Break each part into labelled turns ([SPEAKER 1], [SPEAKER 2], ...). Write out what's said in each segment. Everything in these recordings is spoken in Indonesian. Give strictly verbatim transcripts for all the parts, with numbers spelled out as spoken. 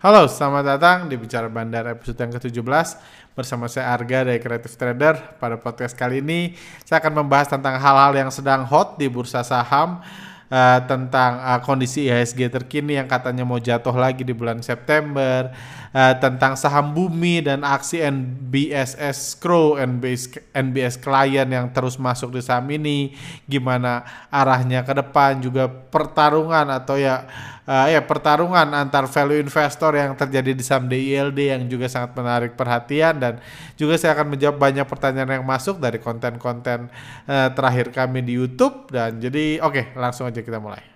[SPEAKER 1] Halo, selamat datang di Bicara Bandar episode yang ketujuh belas bersama saya Arga dari Creative Trader. Pada podcast kali ini saya akan membahas tentang hal-hal yang sedang hot di bursa saham, uh, tentang uh, kondisi I H S G terkini yang katanya mau jatuh lagi di bulan September, uh, tentang saham bumi dan aksi N B S S Crow, N B S, N B S klien yang terus masuk di saham ini, gimana arahnya ke depan, juga pertarungan atau ya Uh, ya pertarungan antar value investor yang terjadi di saham D I L D yang juga sangat menarik perhatian, dan juga saya akan menjawab banyak pertanyaan yang masuk dari konten-konten uh, terakhir kami di YouTube. Dan jadi oke, okay, langsung aja kita mulai.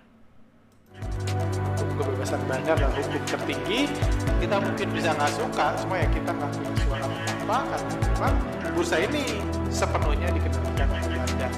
[SPEAKER 1] Untuk kebebasan bandar dan hukum tertinggi, kita mungkin bisa nggak suka, semua ya kita nggak punya suara apa-apa karena memang bursa ini sepenuhnya dikendalikan oleh bandar.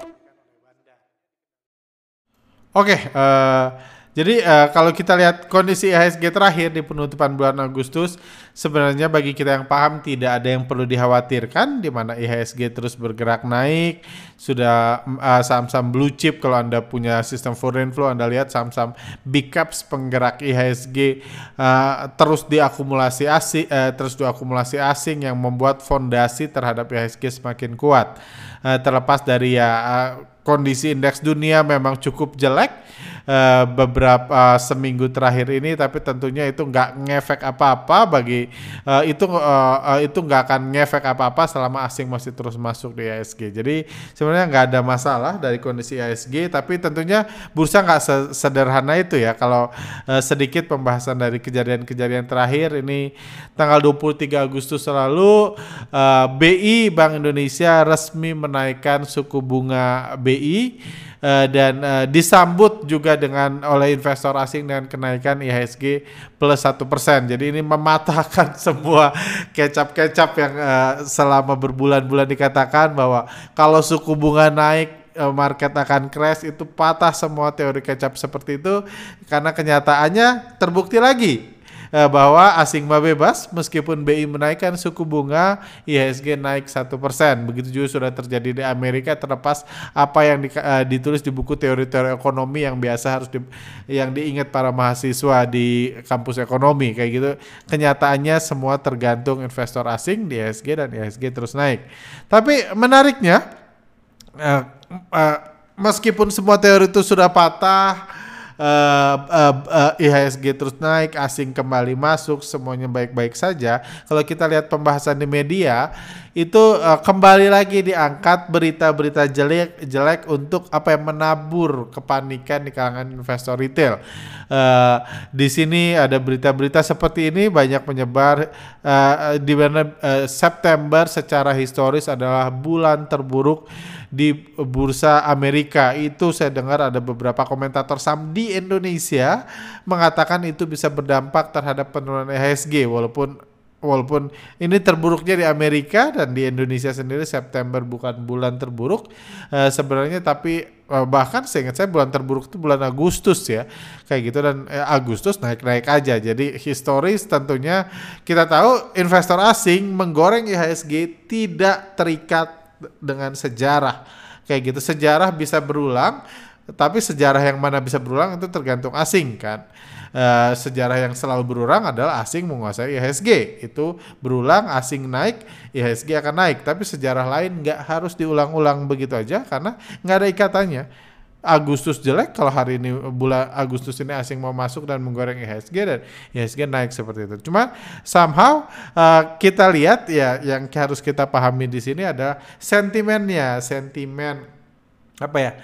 [SPEAKER 1] Oke, okay, uh, Jadi uh, kalau kita lihat kondisi I H S G terakhir di penutupan bulan Agustus, sebenarnya bagi kita yang paham tidak ada yang perlu dikhawatirkan, di mana I H S G terus bergerak naik. Sudah uh, saham-saham blue chip, kalau Anda punya sistem foreign flow, Anda lihat saham-saham big caps penggerak I H S G uh, terus diakumulasi asing, uh, terus diakumulasi asing yang membuat fondasi terhadap I H S G semakin kuat. Uh, terlepas dari ya uh, kondisi indeks dunia memang cukup jelek uh, beberapa uh, seminggu terakhir ini, tapi tentunya itu nggak ngefek apa-apa bagi uh, itu uh, uh, itu nggak akan ngefek apa-apa selama asing masih terus masuk di I H S G. Jadi sebenarnya nggak ada masalah dari kondisi I H S G, tapi tentunya bursa nggak sederhana itu ya. Kalau uh, sedikit pembahasan dari kejadian-kejadian terakhir ini, tanggal dua puluh tiga Agustus lalu uh, B I Bank Indonesia resmi menaikkan suku bunga B I uh, dan uh, disambut juga dengan oleh investor asing dengan kenaikan I H S G plus satu persen. Jadi ini mematahkan semua kecap-kecap yang uh, selama berbulan-bulan dikatakan bahwa kalau suku bunga naik uh, market akan crash. Itu patah semua teori kecap seperti itu, karena kenyataannya terbukti lagi bahwa asing mah bebas. Meskipun B I menaikkan suku bunga, I H S G naik satu persen. Begitu juga sudah terjadi di Amerika, terlepas apa yang di, uh, ditulis di buku teori-teori ekonomi yang biasa harus di, yang diingat para mahasiswa di kampus ekonomi kayak gitu. Kenyataannya semua tergantung investor asing di I H S G, dan I H S G terus naik. Tapi menariknya, uh, uh, meskipun semua teori itu sudah patah, Uh, uh, uh, I H S G terus naik, asing kembali masuk, semuanya baik-baik saja. Kalau kita lihat pembahasan di media, itu uh, kembali lagi diangkat berita-berita jelek, jelek untuk apa yang menabur kepanikan di kalangan investor retail. Uh, di sini ada berita-berita seperti ini banyak menyebar, uh, di mana uh, September secara historis adalah bulan terburuk di bursa Amerika. Itu saya dengar ada beberapa komentator saham di Indonesia mengatakan itu bisa berdampak terhadap penurunan I H S G, walaupun walaupun ini terburuknya di Amerika, dan di Indonesia sendiri September bukan bulan terburuk uh, sebenarnya, tapi uh, bahkan seingat saya bulan terburuk itu bulan Agustus ya, kayak gitu. Dan eh, Agustus naik-naik aja. Jadi historis tentunya kita tahu investor asing menggoreng I H S G tidak terikat dengan sejarah kayak gitu. Sejarah bisa berulang, tapi sejarah yang mana bisa berulang itu tergantung asing kan. Uh, sejarah yang selalu berulang adalah asing menguasai I H S G, itu berulang, asing naik, I H S G akan naik. Tapi sejarah lain nggak harus diulang-ulang begitu aja, karena nggak ada ikatannya. Agustus jelek, kalau hari ini bulan Agustus ini asing mau masuk dan menggoreng I H S G, dan I H S G naik seperti itu. Cuma somehow uh, kita lihat ya, yang harus kita pahami di sini adalah sentimennya, sentimen apa ya,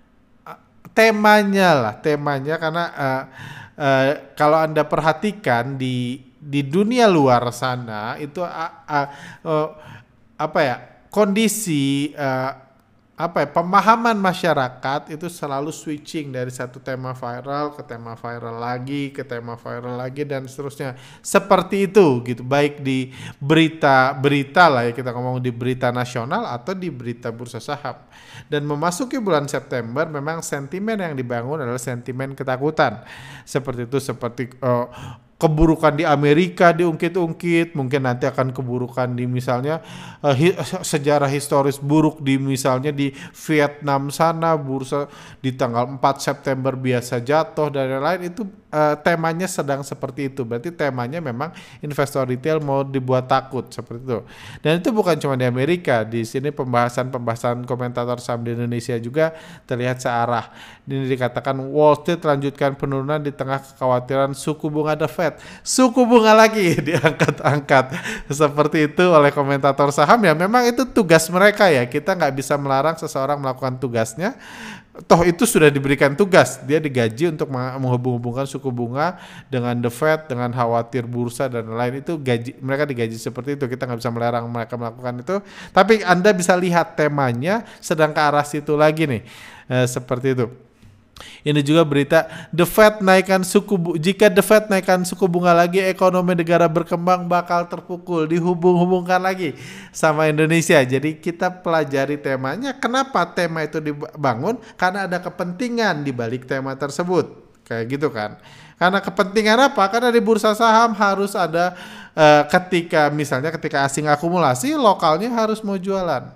[SPEAKER 1] temanya lah, temanya karena uh, uh, kalau Anda perhatikan di di dunia luar sana itu uh, uh, uh, apa ya, kondisi uh, apa ya, pemahaman masyarakat itu selalu switching dari satu tema viral ke tema viral lagi, ke tema viral lagi, dan seterusnya. Seperti itu gitu, baik di berita-berita lah ya, kita ngomong di berita nasional atau di berita bursa saham. Dan memasuki bulan September memang sentimen yang dibangun adalah sentimen ketakutan. Seperti itu, seperti uh, keburukan di Amerika diungkit-ungkit, mungkin nanti akan keburukan di misalnya uh, hi- sejarah historis buruk di misalnya di Vietnam sana, bursa di tanggal empat September biasa jatuh dan lain-lain. Itu uh, temanya sedang seperti itu. Berarti temanya memang investor retail mau dibuat takut seperti itu. Dan itu bukan cuma di Amerika, di sini pembahasan-pembahasan komentator saham di Indonesia juga terlihat searah. Ini dikatakan Wall Street lanjutkan penurunan di tengah kekhawatiran suku bunga The Fed. Suku bunga lagi diangkat-angkat seperti itu oleh komentator saham. Ya memang itu tugas mereka ya. Kita nggak bisa melarang seseorang melakukan tugasnya. Toh itu sudah diberikan tugas, dia digaji untuk menghubung-hubungkan suku bunga dengan The Fed, dengan khawatir bursa dan lain. Itu gaji, mereka digaji seperti itu. Kita nggak bisa melarang mereka melakukan itu. Tapi Anda bisa lihat temanya sedang ke arah situ lagi nih, eh, seperti itu. Ini juga berita The Fed naikkan suku bu- jika The Fed naikkan suku bunga lagi, ekonomi negara berkembang bakal terpukul. Dihubung-hubungkan lagi sama Indonesia. Jadi kita pelajari temanya. Kenapa tema itu dibangun? Karena ada kepentingan di balik tema tersebut. Kayak gitu kan. Karena kepentingan apa? Karena di bursa saham harus ada uh, ketika misalnya ketika asing akumulasi, lokalnya harus mau jualan.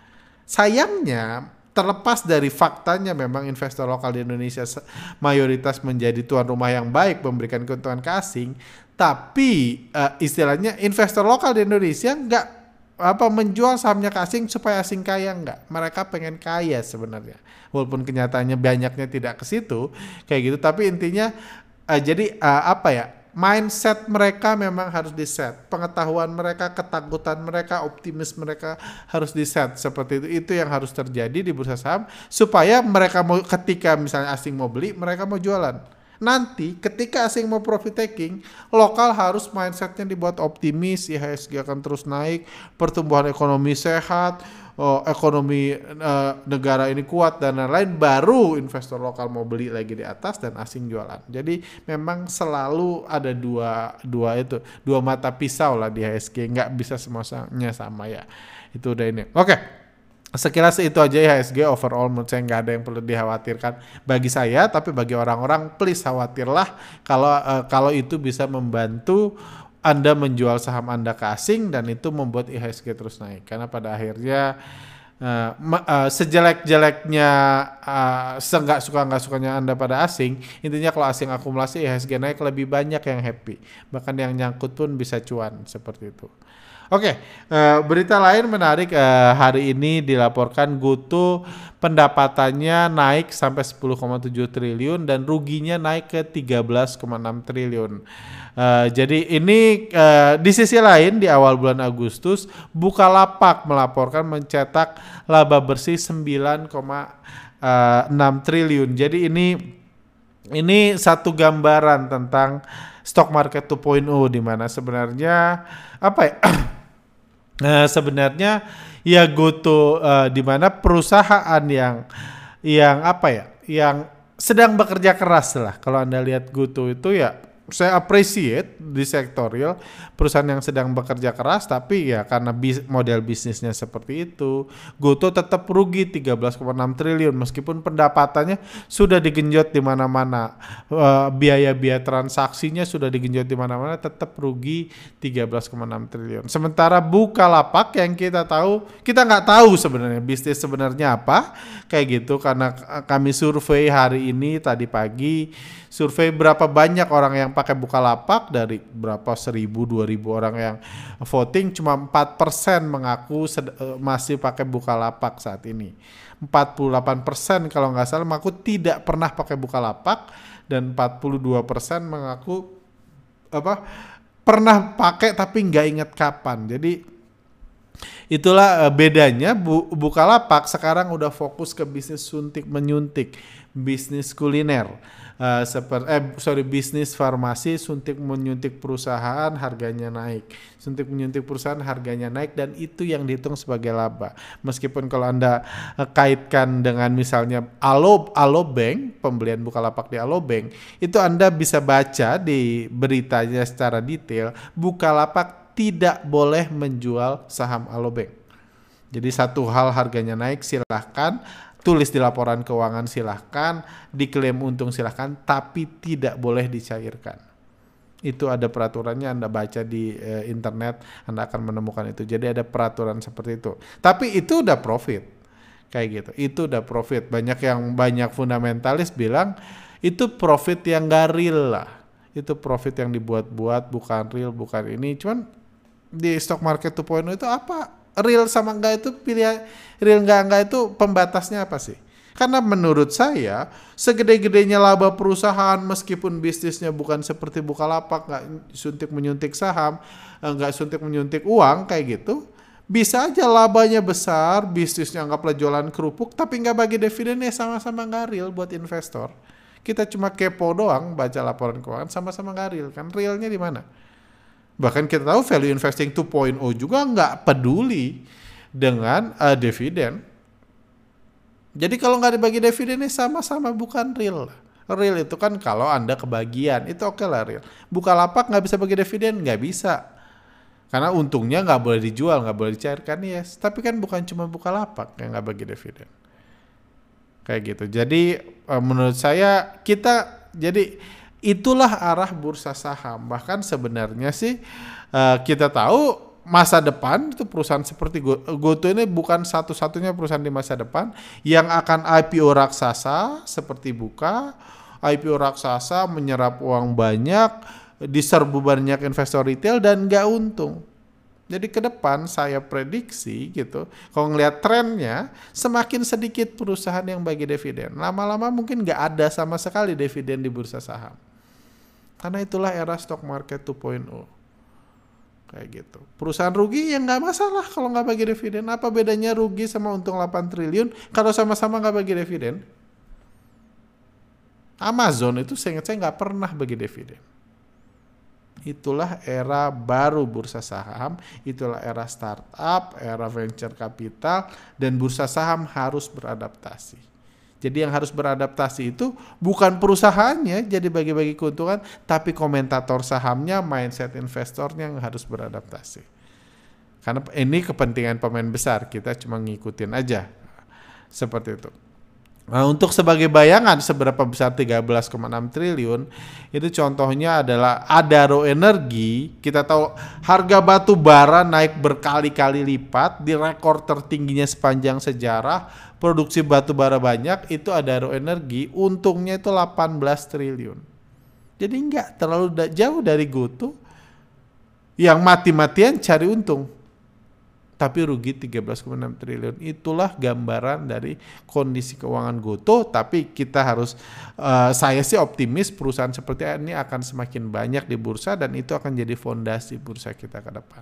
[SPEAKER 1] Sayangnya terlepas dari faktanya memang investor lokal di Indonesia mayoritas menjadi tuan rumah yang baik memberikan keuntungan ke asing, tapi uh, istilahnya investor lokal di Indonesia nggak apa menjual sahamnya ke asing supaya asing kaya, nggak. Mereka pengen kaya sebenarnya, walaupun kenyataannya banyaknya tidak ke situ kayak gitu. Tapi intinya uh, jadi uh, apa ya? Mindset mereka memang harus di-set. Pengetahuan mereka, ketakutan mereka, optimis mereka harus di-set. Seperti itu. Itu yang harus terjadi di bursa saham. Supaya mereka mau, ketika misalnya asing mau beli, mereka mau jualan. Nanti ketika asing mau profit taking, lokal harus mindsetnya dibuat optimis, I H S G akan terus naik, pertumbuhan ekonomi sehat, oh, ekonomi uh, negara ini kuat dan lain-lain, baru investor lokal mau beli lagi di atas dan asing jualan. Jadi memang selalu ada dua dua itu dua mata pisau lah di I H S G, nggak bisa semuanya sama ya. Itu udah ini. Oke. Okay. Sekilas itu aja I H S G overall, menurut saya nggak ada yang perlu dikhawatirkan bagi saya, tapi bagi orang-orang please khawatirlah kalau uh, kalau itu bisa membantu Anda menjual saham Anda ke asing dan itu membuat I H S G terus naik. Karena pada akhirnya uh, uh, sejelek-jeleknya uh, senggak suka nggak sukanya Anda pada asing, intinya kalau asing akumulasi I H S G naik lebih banyak yang happy, bahkan yang nyangkut pun bisa cuan seperti itu. Oke, okay, uh, berita lain menarik uh, hari ini dilaporkan GoTo pendapatannya naik sampai sepuluh koma tujuh triliun dan ruginya naik ke tiga belas koma enam triliun. Uh, jadi ini uh, di sisi lain di awal bulan Agustus Bukalapak melaporkan mencetak laba bersih sembilan koma enam triliun. Jadi ini ini satu gambaran tentang stock market dua titik nol di mana sebenarnya apa ya? Nah, sebenarnya ya GoTo uh, di mana perusahaan yang yang apa ya, yang sedang bekerja keras lah. Kalau Anda lihat GoTo itu ya saya appreciate di sektor real perusahaan yang sedang bekerja keras, tapi ya karena bis, model bisnisnya seperti itu, GoTo tetap rugi tiga belas koma enam triliun meskipun pendapatannya sudah digenjot di mana-mana, uh, biaya-biaya transaksinya sudah digenjot di mana-mana, tetap rugi tiga belas koma enam triliun. Sementara Bukalapak yang kita tahu, kita nggak tahu sebenarnya bisnis sebenarnya apa kayak gitu, karena kami survei hari ini tadi pagi, survei berapa banyak orang yang pakai Bukalapak, dari berapa seribu dua ribu orang yang voting, cuma empat persen mengaku sed- masih pakai Bukalapak saat ini. empat puluh delapan persen kalau nggak salah mengaku tidak pernah pakai Bukalapak dan empat puluh dua persen mengaku apa pernah pakai tapi nggak ingat kapan. Jadi itulah uh, bedanya Bu, Bukalapak sekarang udah fokus ke bisnis suntik menyuntik, bisnis kuliner. Uh, seperti eh sorry bisnis farmasi, suntik menyuntik perusahaan harganya naik, suntik menyuntik perusahaan harganya naik, dan itu yang dihitung sebagai laba. Meskipun kalau Anda uh, kaitkan dengan misalnya Alo Alobank, pembelian Bukalapak di Alobank, itu Anda bisa baca di beritanya secara detail, Bukalapak tidak boleh menjual saham Alobank. Jadi satu hal harganya naik silahkan, tulis di laporan keuangan silahkan, diklaim untung silahkan, tapi tidak boleh dicairkan. Itu ada peraturannya, Anda baca di e, internet, Anda akan menemukan itu. Jadi ada peraturan seperti itu. Tapi itu udah profit. Kayak gitu. Itu udah profit. Banyak yang banyak fundamentalis bilang itu profit yang gak real lah. Itu profit yang dibuat-buat, bukan real, bukan ini. Cuman di stock market dua titik nol itu apa? Real sama enggak itu pilihan, real enggak enggak itu pembatasnya apa sih? Karena menurut saya segede-gedenya laba perusahaan meskipun bisnisnya bukan seperti Bukalapak, nggak suntik menyuntik saham, nggak suntik menyuntik uang kayak gitu, bisa aja labanya besar, bisnisnya anggaplah jualan kerupuk, tapi nggak bagi dividennya, sama-sama nggak real buat investor. Kita cuma kepo doang baca laporan keuangan, sama-sama nggak real kan? Realnya di mana? Bahkan kita tahu value investing dua titik nol juga nggak peduli dengan uh, dividen. Jadi kalau nggak dibagi dividennya sama-sama bukan real. Real itu kan kalau Anda kebagian, itu oke okay lah real. Bukalapak nggak bisa bagi dividen, nggak bisa. Karena untungnya nggak boleh dijual, nggak boleh dicairkan, yes. Tapi kan bukan cuma Bukalapak yang nggak bagi dividen. Kayak gitu. Jadi menurut saya kita, jadi itulah arah bursa saham. Bahkan sebenarnya sih kita tahu masa depan itu perusahaan seperti GoTo ini bukan satu-satunya perusahaan di masa depan yang akan I P O raksasa seperti Buka. I P O raksasa menyerap uang banyak, diserbu banyak investor retail dan nggak untung. Jadi ke depan saya prediksi gitu, kalau ngelihat trennya semakin sedikit perusahaan yang bagi dividen. Lama-lama mungkin nggak ada sama sekali dividen di bursa saham. Karena itulah era stock market dua titik nol. Kayak gitu. Perusahaan rugi ya nggak masalah kalau nggak bagi dividen. Apa bedanya rugi sama untung delapan triliun kalau sama-sama nggak bagi dividen? Amazon itu saya ingat saya nggak pernah bagi dividen. Itulah era baru bursa saham, itulah era startup, era venture capital, dan bursa saham harus beradaptasi. Jadi yang harus beradaptasi itu bukan perusahaannya jadi bagi-bagi keuntungan, tapi komentator sahamnya, mindset investornya yang harus beradaptasi. Karena ini kepentingan pemain besar, kita cuma ngikutin aja. Seperti itu. Nah, untuk sebagai bayangan seberapa besar tiga belas koma enam triliun, itu contohnya adalah Adaro Energi. Kita tahu harga batu bara naik berkali-kali lipat di rekor tertingginya sepanjang sejarah. Produksi batu bara banyak, itu Adaro Energi, untungnya itu delapan belas triliun. Jadi enggak terlalu da- jauh dari GoTo yang mati-matian cari untung. Tapi rugi tiga belas koma enam triliun. Itulah gambaran dari kondisi keuangan GoTo. Tapi kita harus, uh, saya sih optimis perusahaan seperti ini akan semakin banyak di bursa dan itu akan jadi fondasi bursa kita ke depan.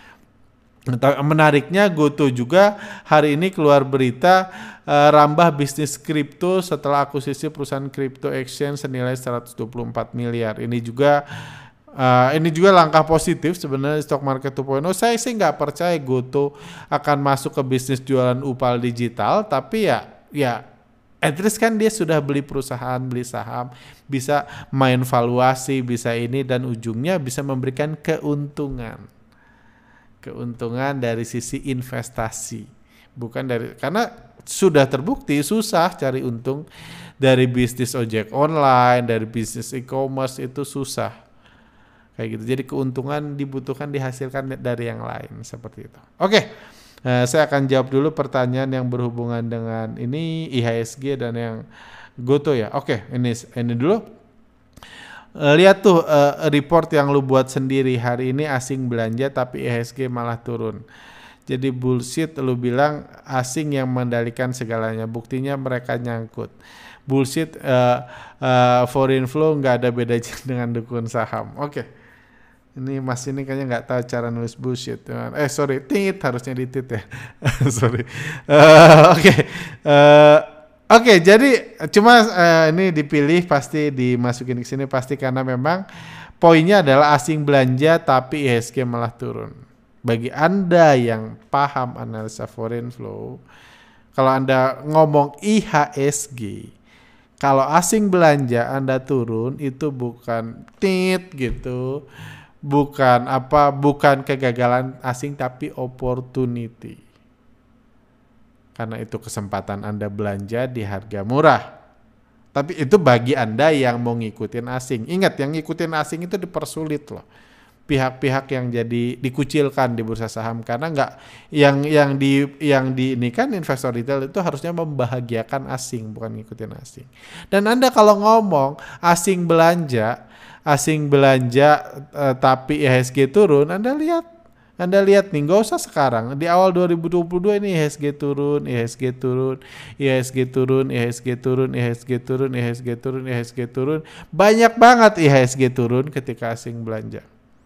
[SPEAKER 1] Menariknya GoTo juga hari ini keluar berita uh, rambah bisnis kripto setelah akuisisi perusahaan crypto exchange senilai seratus dua puluh empat miliar. Ini juga Uh, ini juga langkah positif sebenarnya stock market dua titik nol. Saya sih nggak percaya GoTo akan masuk ke bisnis jualan upal digital, tapi ya ya at least kan dia sudah beli perusahaan, beli saham, bisa main valuasi, bisa ini dan ujungnya bisa memberikan keuntungan. Keuntungan dari sisi investasi. Bukan dari, karena sudah terbukti susah cari untung dari bisnis ojek online, dari bisnis e-commerce itu susah. Kayak gitu. Jadi keuntungan dibutuhkan dihasilkan dari yang lain seperti itu. Oke, uh, saya akan jawab dulu pertanyaan yang berhubungan dengan ini I H S G dan yang GoTo ya. Oke, ini ini dulu. Uh, lihat tuh uh, report yang lu buat sendiri hari ini asing belanja tapi I H S G malah turun. Jadi bullshit lu bilang asing yang mengendalikan segalanya. Buktinya mereka nyangkut. Bullshit uh, uh, foreign flow nggak ada bedanya dengan dukun saham. Oke. Okay. Ini Mas ini kayaknya nggak tahu cara nulis bullshit. Eh sorry, tit harusnya di tit ya. Sorry. Uh, Oke, okay. uh, Oke. Okay, jadi cuma uh, ini dipilih pasti dimasukin ke sini pasti karena memang poinnya adalah asing belanja tapi I H S G malah turun. Bagi Anda yang paham analisa foreign flow, kalau Anda ngomong I H S G, kalau asing belanja Anda turun itu bukan tit gitu. Bukan apa, bukan kegagalan asing tapi opportunity. Karena itu kesempatan Anda belanja di harga murah. Tapi itu bagi Anda yang mau ngikutin asing. Ingat yang ngikutin asing itu dipersulit loh. pihak-pihak yang jadi dikucilkan di bursa saham karena nggak yang yang di yang di ini kan investor retail itu harusnya membahagiakan asing bukan ngikutin asing. Dan Anda kalau ngomong asing belanja, asing belanja eh, tapi I H S G turun, Anda lihat Anda lihat nih, nggak usah sekarang. Di awal dua ribu dua puluh dua ini I H S G turun, I H S G turun, I H S G turun, I H S G turun, I H S G turun, I H S G turun, I H S G turun. Banyak banget I H S G turun ketika asing belanja.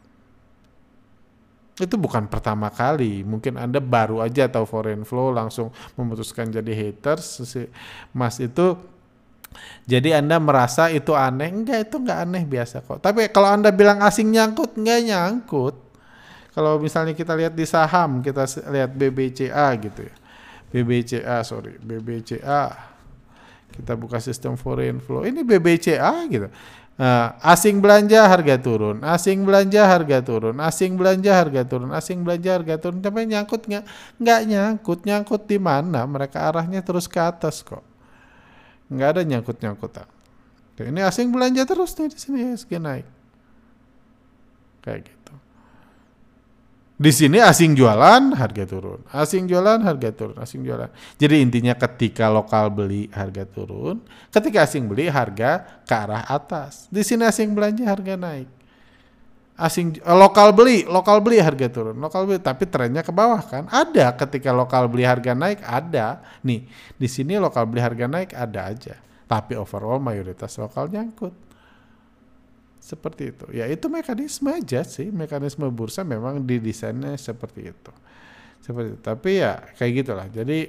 [SPEAKER 1] Itu bukan pertama kali. Mungkin Anda baru aja tahu foreign flow langsung memutuskan jadi haters. Mas itu jadi Anda merasa itu aneh. Enggak, itu enggak aneh, biasa kok. Tapi kalau Anda bilang asing nyangkut, enggak nyangkut. Kalau misalnya kita lihat di saham, kita lihat B B C A gitu ya. B B C A, sorry, B B C A. Kita buka sistem foreign flow. Ini B B C A gitu. Nah, asing belanja harga turun, asing belanja harga turun, asing belanja harga turun, asing belanja harga turun. Tapi nyangkut nggak? Nggak nyangkut. Nyangkut di mana? Mereka arahnya terus ke atas kok. Nggak ada nyangkut-nyangkutan. Ini asing belanja terus nih di sini I H S G naik. Kayak gitu. Di sini asing jualan, harga turun. Asing jualan, harga turun. Asing jualan. Jadi intinya ketika lokal beli, harga turun. Ketika asing beli, harga ke arah atas. Di sini asing belanja, harga naik. Asing eh, lokal beli, lokal beli harga turun. Lokal beli, tapi trennya ke bawah kan? Ada ketika lokal beli harga naik, ada. Nih, di sini lokal beli harga naik ada aja. Tapi overall mayoritas lokal nyangkut. Seperti itu. Ya itu mekanisme aja sih. Mekanisme bursa memang didesainnya seperti itu. Seperti itu. Tapi ya kayak gitulah. Jadi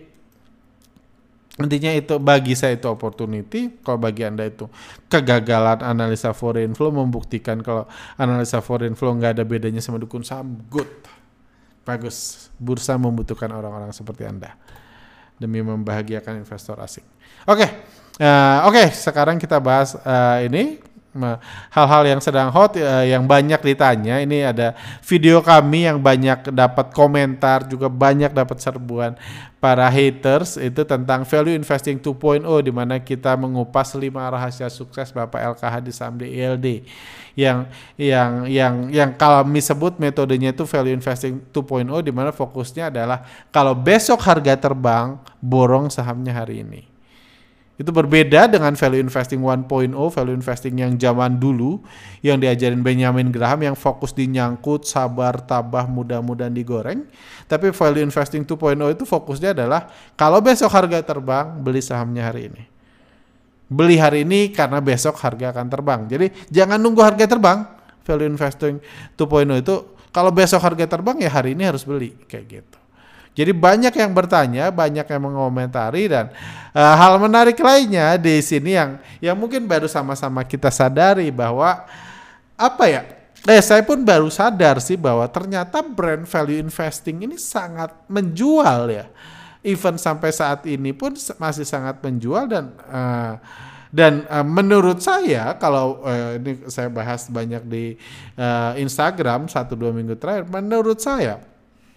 [SPEAKER 1] intinya itu bagi saya itu opportunity. Kalau bagi Anda itu kegagalan analisa foreign flow membuktikan kalau analisa foreign flow nggak ada bedanya sama dukun saham. Good. Bagus. Bursa membutuhkan orang-orang seperti Anda demi membahagiakan investor asing. Oke. Okay. Uh, Oke. Okay. Sekarang kita bahas uh, ini. Hal-hal yang sedang hot uh, yang banyak ditanya. Ini ada video kami yang banyak dapat komentar, juga banyak dapat serbuan para haters itu tentang value investing dua titik nol, di mana kita mengupas lima rahasia sukses Bapak L K H di saham D I L D yang yang yang yang kami sebut metodenya itu value investing dua titik nol, di mana fokusnya adalah kalau besok harga terbang, borong sahamnya hari ini. Itu berbeda dengan value investing satu titik nol, value investing yang zaman dulu yang diajarin Benjamin Graham yang fokus di nyangkut, sabar, tabah, mudah-mudahan digoreng. Tapi value investing dua titik nol itu fokusnya adalah kalau besok harga terbang, beli sahamnya hari ini. Beli hari ini karena besok harga akan terbang. Jadi jangan nunggu harga terbang. Value investing dua titik nol itu kalau besok harga terbang ya hari ini harus beli, kayak gitu. Jadi banyak yang bertanya, banyak yang mengomentari, dan uh, hal menarik lainnya di sini yang yang mungkin baru sama-sama kita sadari bahwa apa ya? Eh saya pun baru sadar sih bahwa ternyata brand value investing ini sangat menjual ya. Even sampai saat ini pun masih sangat menjual, dan uh, dan uh, menurut saya kalau uh, ini saya bahas banyak di uh, Instagram satu dua minggu terakhir, menurut saya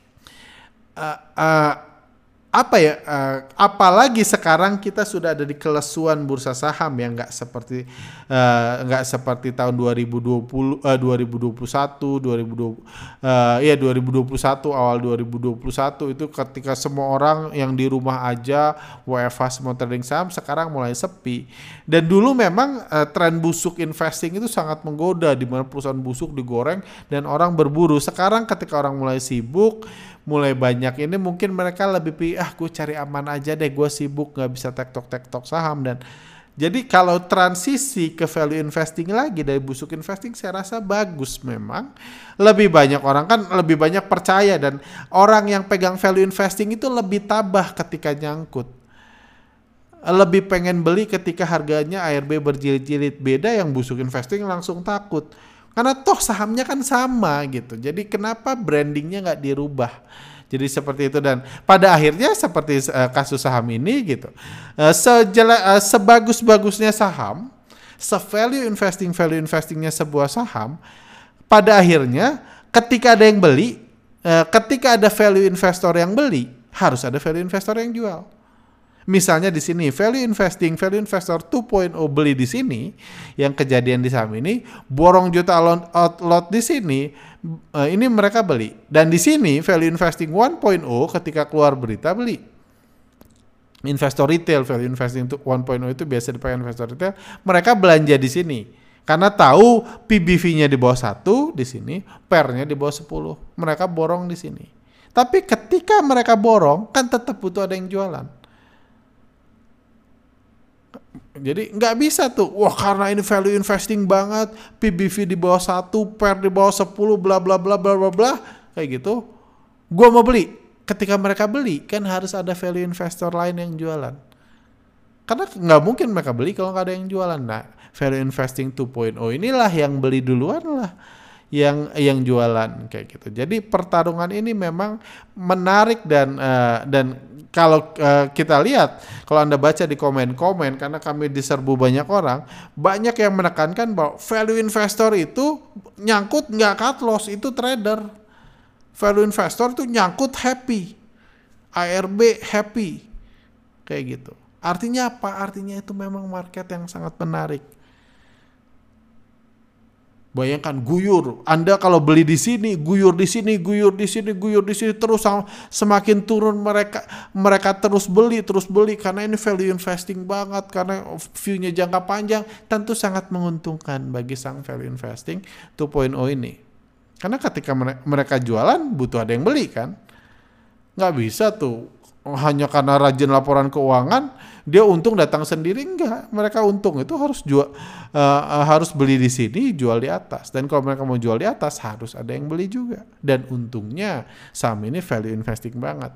[SPEAKER 1] Uh, uh, apa ya? Uh, apalagi sekarang kita sudah ada di kelesuan bursa saham yang nggak seperti uh, nggak seperti tahun dua ribu dua puluh, uh, dua ribu dua puluh satu, dua ribu dua puluh, uh, ya dua ribu dua puluh satu awal dua ribu dua puluh satu itu ketika semua orang yang di rumah aja W F H semua trading saham, sekarang mulai sepi. Dan dulu memang uh, tren busuk investing itu sangat menggoda, di mana perusahaan busuk digoreng dan orang berburu. Sekarang ketika orang mulai sibuk, mulai banyak ini, mungkin mereka lebih pilih, ah gue cari aman aja deh, gue sibuk gak bisa tektok-tektok saham. Dan jadi kalau transisi ke value investing lagi dari busuk investing, saya rasa bagus memang. Lebih banyak orang kan lebih banyak percaya, dan orang yang pegang value investing itu lebih tabah ketika nyangkut. Lebih pengen beli ketika harganya A R B berjilid-jilid. Beda yang busuk investing langsung takut. Karena toh sahamnya kan sama gitu. Jadi kenapa brandingnya nggak dirubah? Jadi seperti itu, dan pada akhirnya seperti uh, kasus saham ini gitu. Uh, sejela, uh, sebagus-bagusnya saham, se-value investing value investingnya sebuah saham, pada akhirnya ketika ada yang beli, uh, ketika ada value investor yang beli, harus ada value investor yang jual. Misalnya di sini value investing, value investor dua titik nol beli di sini, yang kejadian di saham ini, borong juta lot, lot di sini, uh, ini mereka beli. Dan di sini value investing satu titik nol ketika keluar berita beli. Investor retail, value investing satu titik nol itu biasa dipakai investor retail, mereka belanja di sini. Karena tahu P B V-nya di bawah satu di sini, P E R-nya di bawah sepuluh. Mereka borong di sini. Tapi ketika mereka borong, kan tetap butuh ada yang jualan. Jadi nggak bisa tuh, wah karena ini value investing banget, P B V di bawah satu, P E R di bawah sepuluh, bla bla bla bla bla bla, kayak gitu. Gua mau beli. Ketika mereka beli, kan harus ada value investor lain yang jualan. Karena nggak mungkin mereka beli kalau nggak ada yang jualan. Nah, value investing dua titik nol inilah yang beli duluan lah, yang yang jualan kayak gitu. Jadi pertarungan ini memang menarik dan uh, dan kalau uh, kita lihat, kalau Anda baca di komen-komen, karena kami diserbu banyak orang, banyak yang menekankan bahwa value investor itu nyangkut nggak cut loss, itu trader. Value investor itu nyangkut happy, A R B happy, kayak gitu. Artinya apa? Artinya itu memang market yang sangat menarik. Bayangkan guyur, Anda kalau beli di sini, guyur di sini, guyur di sini, guyur di sini, terus semakin turun mereka mereka terus beli, terus beli karena ini value investing banget, karena view-nya jangka panjang, tentu sangat menguntungkan bagi sang value investing dua titik nol ini. Karena ketika mereka jualan butuh ada yang beli kan, nggak bisa tuh hanya karena rajin laporan keuangan dia untung datang sendiri, enggak. Mereka untung itu harus jual, uh, harus beli di sini, jual di atas. Dan kalau mereka mau jual di atas harus ada yang beli juga. Dan untungnya saham ini value investing banget.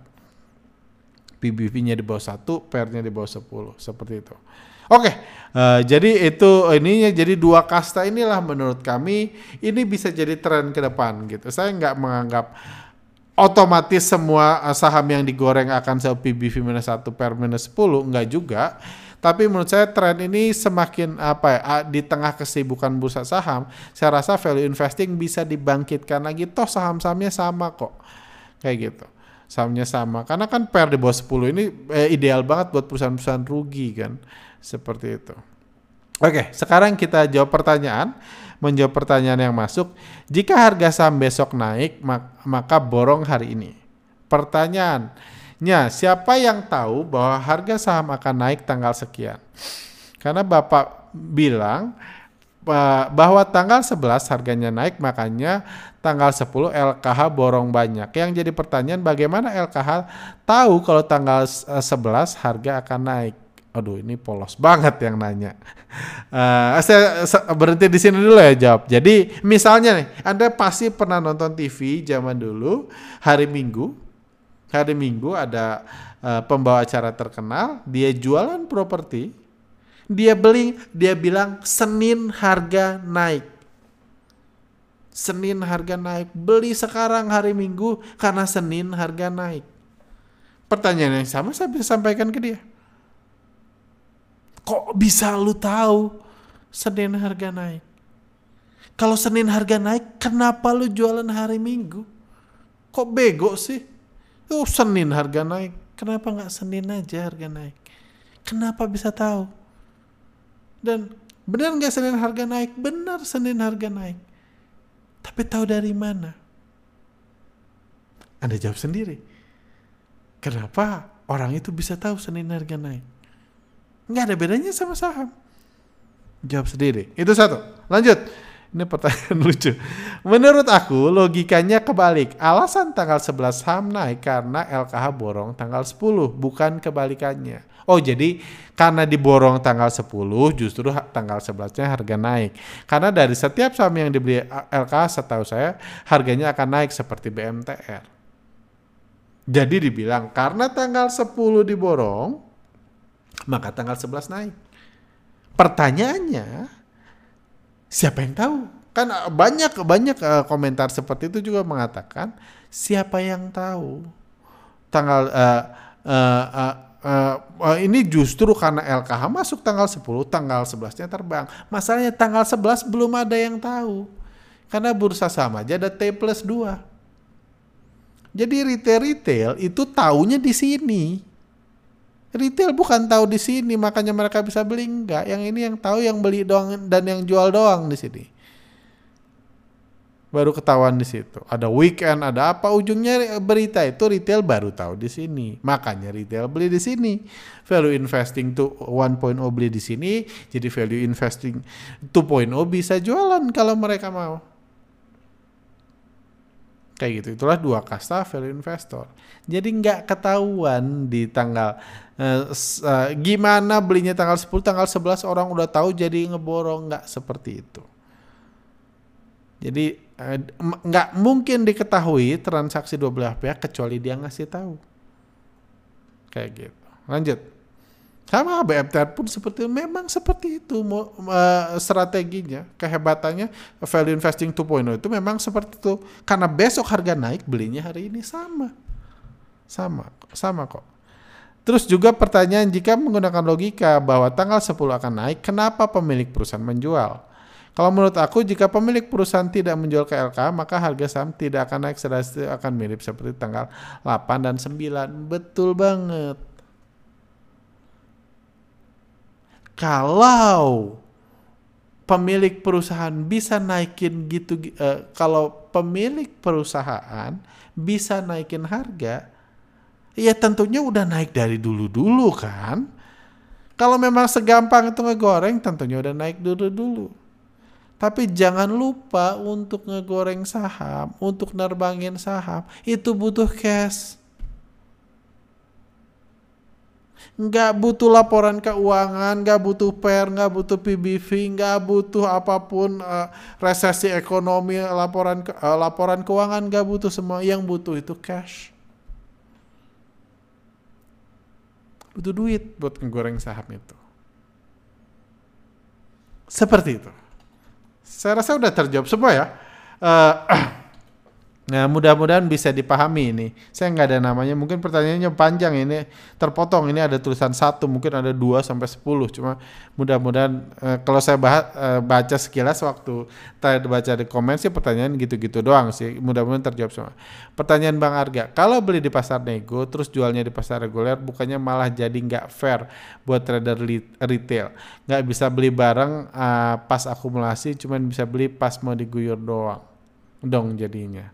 [SPEAKER 1] P B V-nya di bawah satu, P E R-nya di bawah sepuluh, seperti itu. Oke, uh, jadi itu ininya jadi dua kasta inilah menurut kami ini bisa jadi tren ke depan gitu. Saya nggak menganggap otomatis semua saham yang digoreng akan selalu P B V minus satu, P E R minus sepuluh, enggak juga. Tapi menurut saya tren ini semakin apa ya, di tengah kesibukan bursa saham, saya rasa value investing bisa dibangkitkan lagi. Toh saham-sahamnya sama kok, kayak gitu. Sahamnya sama, karena kan P E R di bawah sepuluh ini eh, ideal banget buat perusahaan-perusahaan rugi kan, seperti itu. Oke, sekarang kita jawab pertanyaan. Menjawab pertanyaan yang masuk, jika harga saham besok naik, maka borong hari ini. Pertanyaannya, siapa yang tahu bahwa harga saham akan naik tanggal sekian? Karena Bapak bilang bahwa tanggal sebelas harganya naik, makanya tanggal sepuluh L K H borong banyak. Yang jadi pertanyaan, bagaimana L K H tahu kalau tanggal sebelas harga akan naik? Aduh, ini polos banget yang nanya. Uh, saya berhenti di sini dulu ya jawab. Jadi misalnya nih, Anda pasti pernah nonton T V zaman dulu, hari Minggu. Hari Minggu ada uh, pembawa acara terkenal, dia jualan properti, dia beli, dia bilang Senin harga naik. Senin harga naik, beli sekarang hari Minggu karena Senin harga naik. Pertanyaan yang sama saya bisa sampaikan ke dia. Kok bisa lu tahu Senin harga naik? Kalau Senin harga naik, kenapa lu jualan hari Minggu? Kok bego sih? Oh, Senin harga naik, kenapa nggak Senin aja harga naik? Kenapa bisa tahu? Dan benar nggak Senin harga naik? Benar Senin harga naik. Tapi tahu dari mana? Anda jawab sendiri. Kenapa orang itu bisa tahu Senin harga naik? Nggak ada bedanya sama saham. Jawab sendiri. Itu satu. Lanjut. Ini pertanyaan lucu. Menurut aku logikanya kebalik. Alasan tanggal sebelas saham naik karena L K H borong tanggal sepuluh. Bukan kebalikannya. Oh jadi karena diborong tanggal sepuluh justru tanggal sebelasnya harga naik. Karena dari setiap saham yang dibeli L K H setahu saya harganya akan naik seperti B M T R. Jadi dibilang karena tanggal sepuluh diborong maka tanggal sebelas naik. Pertanyaannya, siapa yang tahu? Kan banyak banyak uh, komentar seperti itu juga mengatakan, siapa yang tahu? Tanggal uh, uh, uh, uh, uh, ini justru karena L K H masuk tanggal sepuluh, tanggal sebelasnya terbang. Masalahnya tanggal sebelas belum ada yang tahu. Karena bursa saham aja ada T plus dua. Jadi retail-retail itu taunya di sini. Retail bukan tahu di sini, makanya mereka bisa beli, enggak. Yang ini yang tahu yang beli doang dan yang jual doang di sini. Baru ketahuan di situ. Ada weekend, ada apa, ujungnya berita itu retail baru tahu di sini. Makanya retail beli di sini. Value investing tuh one point oh beli di sini, jadi value investing two point oh bisa jualan kalau mereka mau. Kayak gitu. Itulah dua kasta value investor. Jadi nggak ketahuan di tanggal uh, uh, gimana belinya tanggal sepuluh, tanggal sebelas orang udah tahu jadi ngeborong, nggak seperti itu. Jadi nggak uh, mungkin diketahui transaksi dua belah pihak kecuali dia ngasih tahu. Kayak gitu. Lanjut. Sama B M T R pun seperti itu. Memang seperti itu uh, strateginya, kehebatannya value investing two point oh itu memang seperti itu. Karena besok harga naik, belinya hari ini sama. Sama, sama kok. Terus juga pertanyaan, jika menggunakan logika bahwa tanggal sepuluh akan naik, kenapa pemilik perusahaan menjual? Kalau menurut aku, jika pemilik perusahaan tidak menjual ke L K, maka harga saham tidak akan naik, sedasi akan mirip seperti tanggal delapan dan sembilan. Betul banget. Kalau pemilik perusahaan bisa naikin gitu, uh, kalau pemilik perusahaan bisa naikin harga, ya tentunya udah naik dari dulu-dulu kan. Kalau memang segampang itu ngegoreng, tentunya udah naik dulu-dulu. Tapi jangan lupa untuk ngegoreng saham, untuk nerbangin saham, itu butuh cash. Nggak butuh laporan keuangan, nggak butuh P R, nggak butuh P B V, nggak butuh apapun, uh, resesi ekonomi, laporan uh, laporan keuangan, nggak butuh semua. Yang butuh itu cash. Butuh duit buat ngegoreng saham itu. Seperti itu. Saya rasa udah terjawab semua ya. Uh, nah mudah-mudahan bisa dipahami ini. Saya nggak ada namanya. Mungkin pertanyaannya panjang ini. Terpotong. Ini ada tulisan satu. Mungkin ada dua sampai sepuluh. Cuma mudah-mudahan uh, kalau saya bahas, uh, baca sekilas waktu tadi baca di komen sih pertanyaan gitu-gitu doang sih. Mudah-mudahan terjawab semua. Pertanyaan Bang Arga. Kalau beli di pasar nego terus jualnya di pasar reguler, bukannya malah jadi nggak fair buat trader retail. Nggak bisa beli bareng uh, pas akumulasi, cuman bisa beli pas mau diguyur doang. Dong jadinya.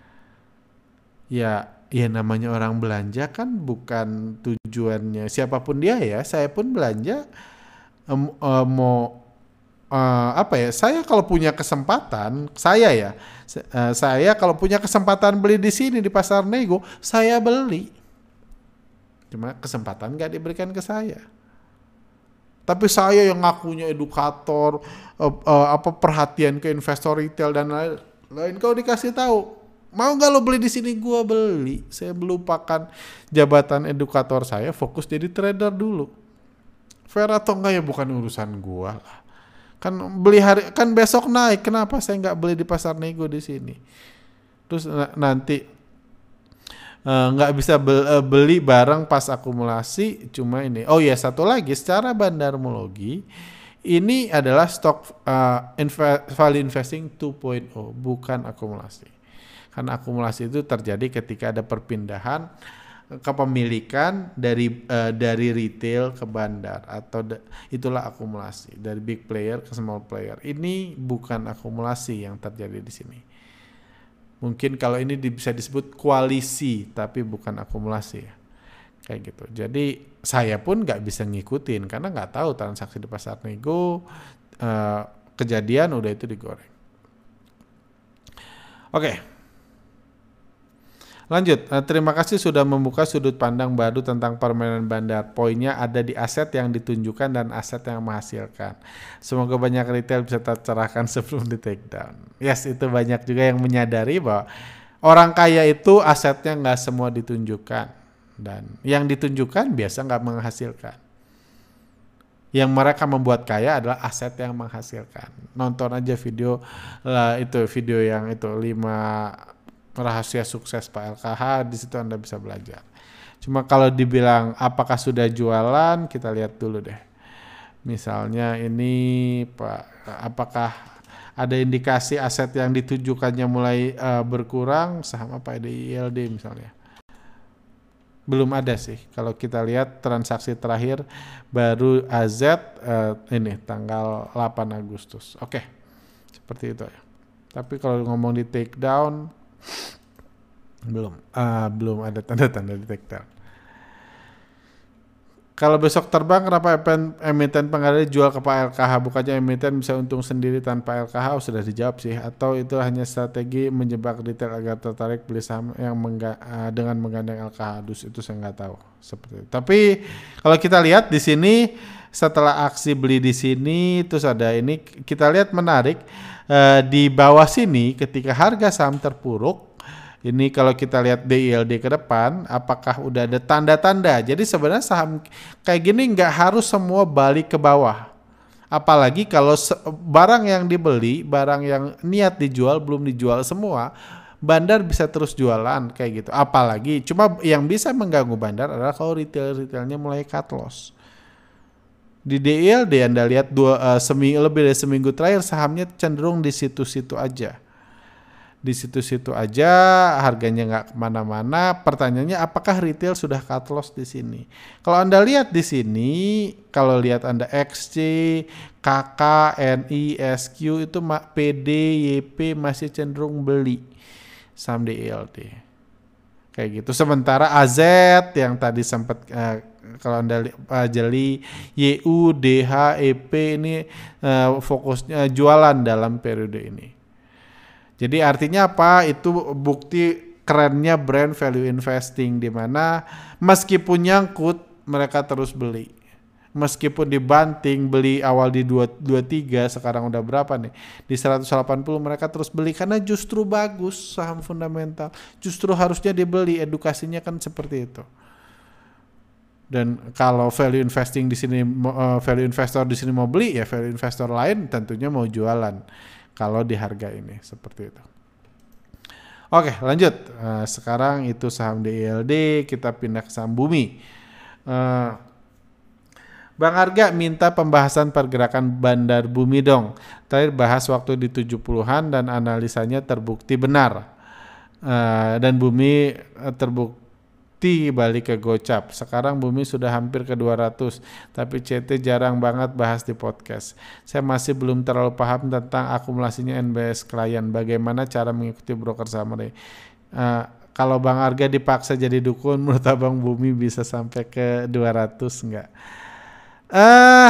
[SPEAKER 1] Ya, ya namanya orang belanja kan bukan tujuannya siapapun dia ya. Saya pun belanja um, um, mau uh, apa ya? Saya kalau punya kesempatan, saya ya, uh, saya kalau punya kesempatan beli di sini di pasar nego, saya beli. Cuma kesempatan nggak diberikan ke saya. Tapi saya yang ngakunya edukator, uh, uh, apa perhatian ke investor retail dan lain-lain, kalau dikasih tahu, mau nggak lo beli di sini, gua beli. Saya melupakan jabatan edukator saya, fokus jadi trader dulu. Fair atau enggak ya bukan urusan gua lah. Kan beli hari, kan besok naik, kenapa saya nggak beli di pasar nego di sini? Terus n- nanti nggak uh, bisa be- uh, beli bareng pas akumulasi, cuma ini. Oh ya satu lagi, secara bandarmologi ini adalah stock uh, inv- value investing two point oh, bukan akumulasi. Karena akumulasi itu terjadi ketika ada perpindahan kepemilikan dari uh, dari retail ke bandar, atau da- itulah akumulasi dari big player ke small player. Ini bukan akumulasi yang terjadi di sini. Mungkin kalau ini bisa disebut koalisi, tapi bukan akumulasi ya. Kayak gitu. Jadi saya pun nggak bisa ngikutin karena nggak tahu transaksi di pasar nego, uh, kejadian udah itu digoreng. Oke. Okay. Lanjut, uh, terima kasih sudah membuka sudut pandang baru tentang permainan bandar. Poinnya ada di aset yang ditunjukkan dan aset yang menghasilkan. Semoga banyak retail bisa tercerahkan sebelum di take down. Yes, itu banyak juga yang menyadari bahwa orang kaya itu asetnya nggak semua ditunjukkan. Dan yang ditunjukkan biasa nggak menghasilkan. Yang mereka membuat kaya adalah aset yang menghasilkan. Nonton aja video lah, itu video yang itu lima rahasia sukses Pak L K H, di situ Anda bisa belajar. Cuma kalau dibilang apakah sudah jualan, kita lihat dulu deh. Misalnya ini Pak, apakah ada indikasi aset yang ditujukannya mulai uh, berkurang, saham apa D I L D misalnya. Belum ada sih. Kalau kita lihat transaksi terakhir baru A Z uh, ini tanggal delapan Agustus. Oke, okay. Seperti itu ya. Tapi kalau ngomong di take down belum, uh, belum ada tanda-tanda di take down. Kalau besok terbang, kenapa emiten pengadil jual ke Pak L K H? Bukannya emiten bisa untung sendiri tanpa L K H? Oh, sudah dijawab sih. Atau itu hanya strategi menjebak retail agar tertarik beli saham yang mengga- uh, dengan menggandeng L K H? Dus itu saya nggak tahu. Seperti itu. Tapi kalau kita lihat di sini, setelah aksi beli di sini, terus ada ini, kita lihat menarik uh, di bawah sini ketika harga saham terpuruk. Ini kalau kita lihat D I L D ke depan, apakah udah ada tanda-tanda? Jadi sebenarnya saham kayak gini nggak harus semua balik ke bawah. Apalagi kalau barang yang dibeli, barang yang niat dijual belum dijual semua, bandar bisa terus jualan kayak gitu. Apalagi cuma yang bisa mengganggu bandar adalah kalau retail-retailnya mulai cut loss. Di D I L D Anda lihat dua uh, seminggu lebih dari seminggu terakhir sahamnya cenderung di situ-situ aja. Di situ-situ aja harganya nggak kemana-mana. Pertanyaannya apakah retail sudah cut loss di sini? Kalau Anda lihat di sini, kalau lihat Anda X C, K K, N I, S Q itu P D, Y P masih cenderung beli saham D I L D. Kayak gitu. Sementara A Z yang tadi sempat uh, kalau Anda uh, jeli Y U, D H, E P ini uh, fokusnya jualan dalam periode ini. Jadi artinya apa? Itu bukti kerennya brand value investing di mana meskipun nyangkut mereka terus beli. Meskipun dibanting beli awal di dua puluh tiga sekarang udah berapa nih? Di seratus delapan puluh mereka terus beli karena justru bagus saham fundamental. Justru harusnya dibeli, edukasinya kan seperti itu. Dan kalau value investing di sini uh, value investor di sini mau beli ya value investor lain tentunya mau jualan. Kalau di harga ini seperti itu. Oke lanjut. Uh, sekarang itu saham D I L D, kita pindah ke saham Bumi. Uh, Bang Arga minta pembahasan pergerakan bandar Bumi dong. Terakhir bahas waktu di tujuh puluhan dan analisanya terbukti benar. Uh, dan Bumi uh, terbukti balik ke gocap. Sekarang Bumi sudah hampir ke dua ratus, tapi C T jarang banget bahas di podcast. Saya masih belum terlalu paham tentang akumulasinya N B S klien. Bagaimana cara mengikuti broker saham ini? Uh, kalau Bang Arga dipaksa jadi dukun, menurut Abang Bumi bisa sampai ke dua ratus enggak? Uh,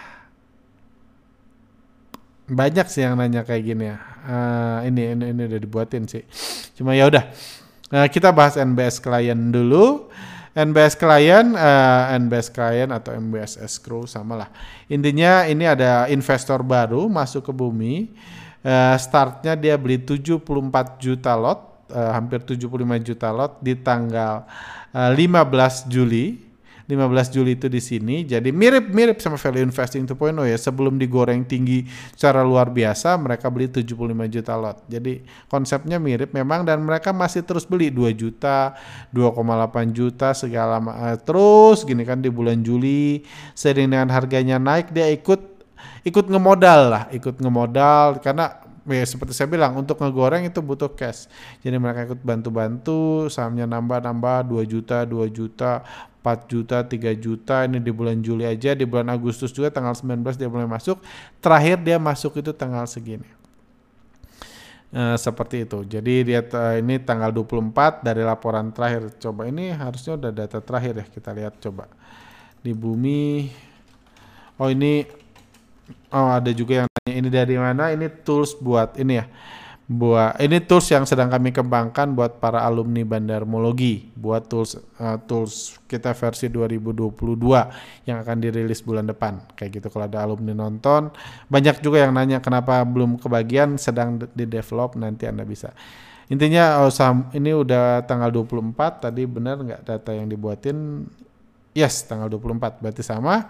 [SPEAKER 1] banyak sih yang nanya kayak gini ya. Uh, ini ini ini udah dibuatin sih. Cuma ya udah. Nah, kita bahas N B S klien dulu. N B S klien, uh, N B S klien atau N B S escrow sama lah. Intinya ini ada investor baru masuk ke Bumi. Uh, startnya dia beli tujuh puluh empat juta lot, uh, hampir tujuh puluh lima juta lot di tanggal uh, lima belas Juli. lima belas Juli itu di sini. Jadi mirip-mirip sama value investing dua titik nol ya. Sebelum digoreng tinggi secara luar biasa, mereka beli tujuh puluh lima juta lot. Jadi konsepnya mirip memang dan mereka masih terus beli dua juta, dua koma delapan juta segala uh, terus gini kan di bulan Juli. Seiring dengan harganya naik dia ikut ikut ngemodal lah, ikut ngemodal karena ya seperti saya bilang untuk ngegoreng itu butuh cash. Jadi mereka ikut bantu-bantu, sahamnya nambah-nambah dua juta, dua juta, empat juta, tiga juta ini di bulan Juli aja, di bulan Agustus juga tanggal sembilan belas dia mulai masuk. Terakhir dia masuk itu tanggal segini. Uh, seperti itu. Jadi dia uh, ini tanggal dua puluh empat dari laporan terakhir. Coba ini harusnya udah data terakhir ya, kita lihat coba. Di Bumi. Oh ini oh ada juga yang nanya ini dari mana? Ini tools buat ini ya. Buat ini tools yang sedang kami kembangkan buat para alumni Bandarmologi, buat tools uh, tools kita versi dua ribu dua puluh dua yang akan dirilis bulan depan. Kayak gitu kalau ada alumni nonton, banyak juga yang nanya kenapa belum kebagian, sedang di develop, nanti Anda bisa. Intinya oh, saham ini udah tanggal dua puluh empat, tadi benar nggak data yang dibuatin? Yes, tanggal dua puluh empat, berarti sama.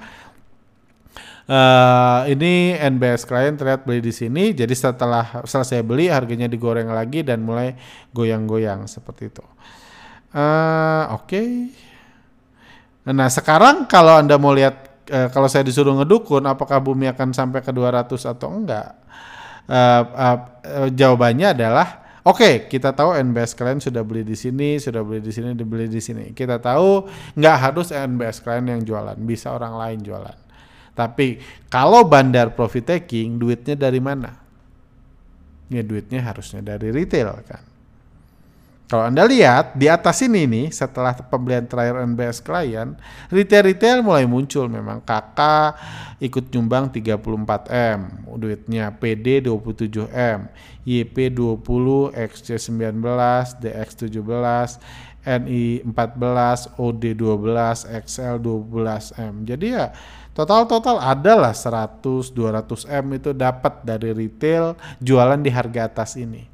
[SPEAKER 1] Uh, ini N B S klien terlihat beli di sini. Jadi setelah selesai beli harganya digoreng lagi dan mulai goyang-goyang seperti itu. Uh, Oke. Okay. Nah sekarang kalau Anda mau lihat uh, kalau saya disuruh ngedukun apakah Bumi akan sampai ke dua ratus atau enggak? Uh, uh, uh, jawabannya adalah Oke, kita tahu N B S klien sudah beli di sini, sudah beli di sini, dibeli di sini. Kita tahu nggak harus N B S klien yang jualan, bisa orang lain jualan. Tapi kalau bandar profit taking, duitnya dari mana? Ya duitnya harusnya dari retail kan. Kalau Anda lihat di atas ini nih, setelah pembelian terakhir N B S klien, retail-retail mulai muncul memang. K K ikut nyumbang tiga puluh empat M duitnya, P D dua puluh tujuh M, Y P dua puluh, X C sembilan belas, D X tujuh belas, N I empat belas, O D dua belas, X L dua belas M. Jadi ya total-total adalah seratus dua ratus M itu dapat dari retail jualan di harga atas ini.